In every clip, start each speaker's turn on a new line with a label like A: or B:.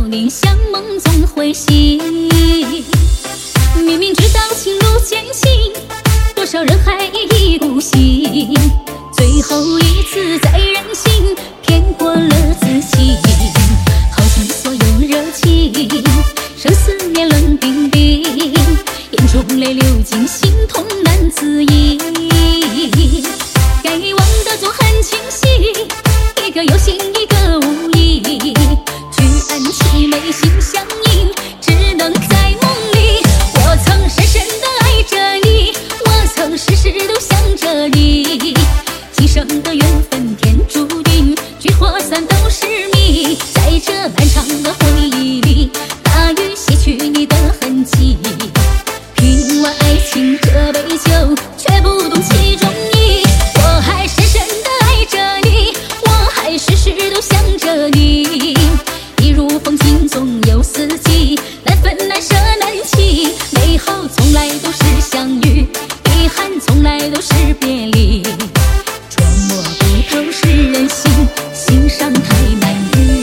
A: 你像梦总会醒。明明知道情路艰辛，多少人还一意孤行。最后一次再任性，骗过了自己，耗尽所有热情，生死面冷冰冰，眼中泪流尽，心痛难自已。该忘的总很清晰，一个有心一个无意，举案齐眉心相印，只能在梦里。我曾深深地爱着你，我曾时时都想着你，今生的缘分天注定，聚或散都是谜。在这漫长的回忆里，大雨洗去你的痕迹，品完爱情这杯酒，却不懂其中意。我还深深地爱着你，我还时时都想着你，一如风景总有四季，难分难舍难弃，美好从来都是相遇，遗憾从来都是别离。捉摸不透是人心，心伤太难愈。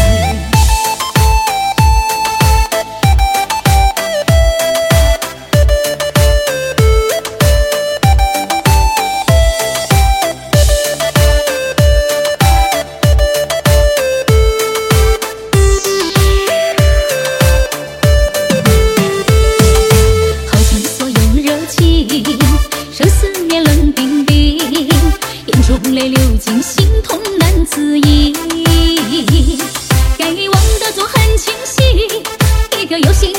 A: 耗尽所有热情，生死面冷冰冰，眼中泪流尽，心痛难自已。该忘的总很清晰，一个有心